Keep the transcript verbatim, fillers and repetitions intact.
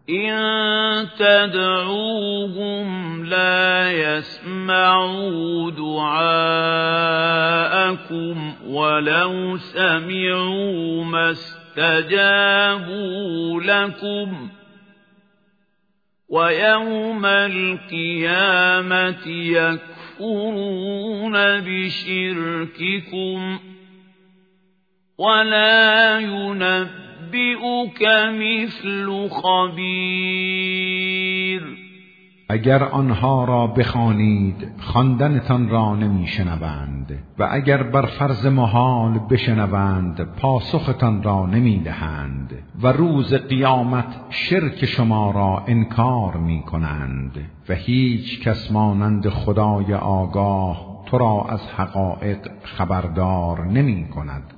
إن تدعوهم لا يسمعوا دعاءكم ولو سمعوا ما استجابوا لكم ويوم القيامة يكفرون بشرككم ولا ينبئون بِأُكَ مثل خبیر. اگر آنها را بخوانید خواندنتان را نمی شنوند و اگر بر فرض محال بشنوند پاسختان را نمی دهند و روز قیامت شرک شما را انکار می کنند و هیچ کس مانند خدای آگاه تو را از حقایق خبردار نمی کند.